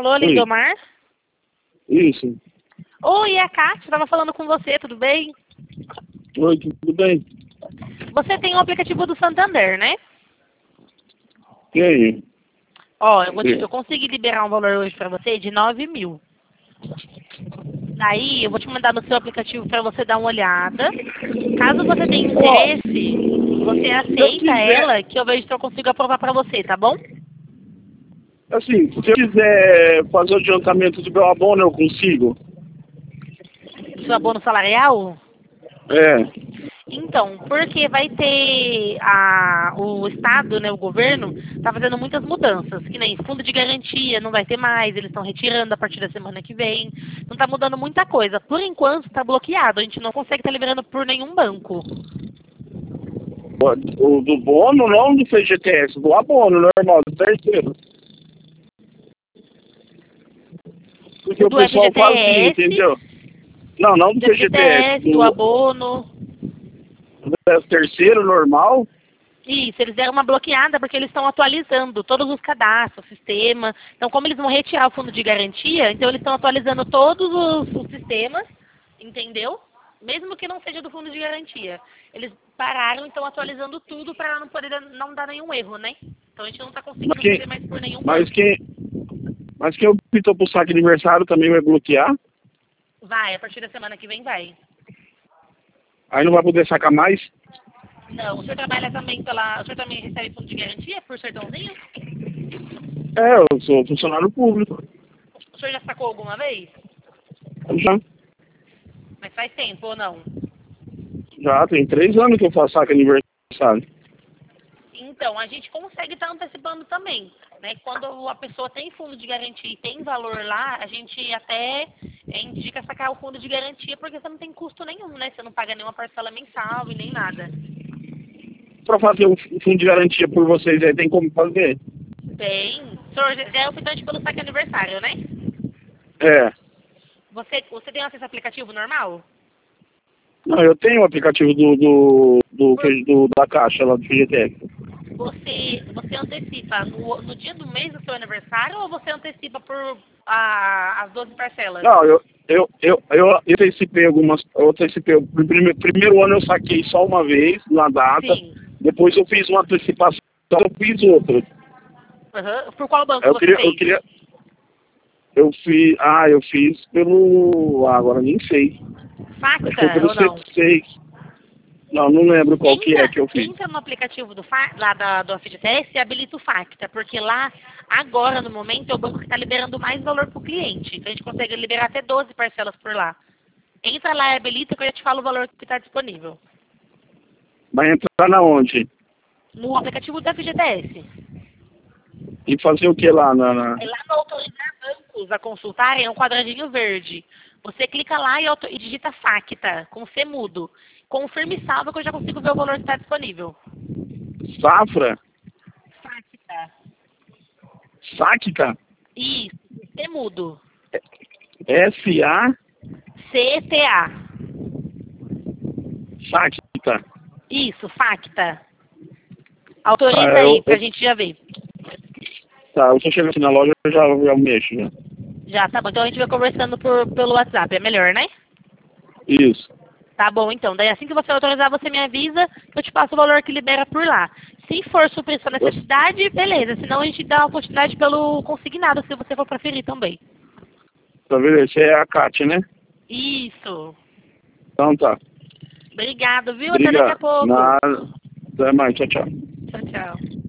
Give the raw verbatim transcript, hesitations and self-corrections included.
Alô, Lindomar? Isso. Oi, é a Kátia, estava falando com você, tudo bem? Oi, tudo bem? Você tem o aplicativo do Santander, né? Tenho. Ó, eu, vou te, eu consegui liberar um valor hoje para você de nove mil. Daí eu vou te mandar no seu aplicativo para você dar uma olhada. Caso você tenha interesse, você aceita ela que eu vejo se eu consigo aprovar para você, tá bom? Assim, se eu quiser fazer o adiantamento do meu abono, eu consigo? Seu abono salarial? É. Então, porque vai ter a, o Estado, né, o governo, está fazendo muitas mudanças, que nem fundo de garantia não vai ter mais, eles estão retirando a partir da semana que vem. Não está mudando muita coisa. Por enquanto está bloqueado, a gente não consegue estar tá liberando por nenhum banco. O do bono, não do F G T S, do abono normal, do terceiro. Porque O o do pessoal F G T S, fazia, entendeu? Não, não do, do F G T S, do, do abono. do terceiro normal. Isso, eles deram uma bloqueada porque eles estão atualizando todos os cadastros, o sistema. Então, como eles vão retirar o fundo de garantia, então eles estão atualizando todos os, os sistemas, entendeu? Mesmo que não seja do fundo de garantia. Eles pararam e estão atualizando tudo para não poder não dar nenhum erro, né? Então a gente não está conseguindo quem, fazer mais por nenhum mas banco. quem Mas quem optou por saque aniversário também vai bloquear? Vai, a partir da semana que vem vai. Aí não vai poder sacar mais? Não, o senhor trabalha também pela. O senhor também recebe fundo de garantia por sertãozinho? É, eu sou funcionário público. O senhor já sacou alguma vez? Já. Mas faz tempo ou não? Já tem três anos que eu faço saque aniversário. Então, a gente consegue estar antecipando também, né? Quando a pessoa tem fundo de garantia e tem valor lá, a gente até é, indica sacar o fundo de garantia porque você não tem custo nenhum, né? Você não paga nenhuma parcela mensal e nem nada. Para fazer o fundo de garantia por vocês aí, tem como fazer? Tem. O senhor já é optante pelo saque aniversário, né? É. Você, você tem acesso ao aplicativo normal? Não, eu tenho o aplicativo do, do, do, do da Caixa lá do F G T S. Você, você antecipa no, no dia do mês do seu aniversário ou você antecipa por a, as doze parcelas? Não, eu, eu, eu, eu antecipei algumas. Eu antecipei. O primeiro, primeiro ano eu saquei só uma vez, na data. Sim. Depois eu fiz uma antecipação, eu fiz outra. Uhum. Por qual banco Eu você queria, fez? eu queria. Eu fiz. Ah, eu fiz pelo. Ah, agora nem sei. Acho que foi Facta pelo ou não? C seis. Não, não lembro qual que é Entra, que eu fiz. entra no aplicativo do Fa- lá da, do F G T S e habilita o Facta, porque lá, agora, no momento, é o banco que está liberando mais valor para o cliente. Então, a gente consegue liberar até doze parcelas por lá. Entra lá e habilita que eu já te falo o valor que está disponível. Vai entrar na onde? No aplicativo do F G T S. E fazer o que lá? Na, na... É lá no autorizar bancos a consultarem, é um quadradinho verde. Você clica lá e, auto, e digita Facta, com C mudo. Confirme e salva que eu já consigo ver o valor que está disponível. Safra? Facta. Sacta? Isso, C mudo. S A C T A. Sacta. Isso, Facta. Autoriza Ah, eu, aí pra eu, gente já ver. tá, eu tô chegando aqui na loja, eu já, já mexo, já. Já, tá bom. Então a gente vai conversando por, pelo WhatsApp, é melhor, né? Isso. Tá bom, então. Daí assim que você autorizar, você me avisa que eu te passo o valor que libera por lá. Se for suprir sua necessidade, beleza. Senão a gente dá a oportunidade pelo consignado, se você for preferir também. Tá vendo? Esse é a Kátia, né? Isso. Então tá. Obrigado, viu? Até daqui a Obrigado. pouco. Nada. Até mais. Tchau, tchau. Tchau, tchau.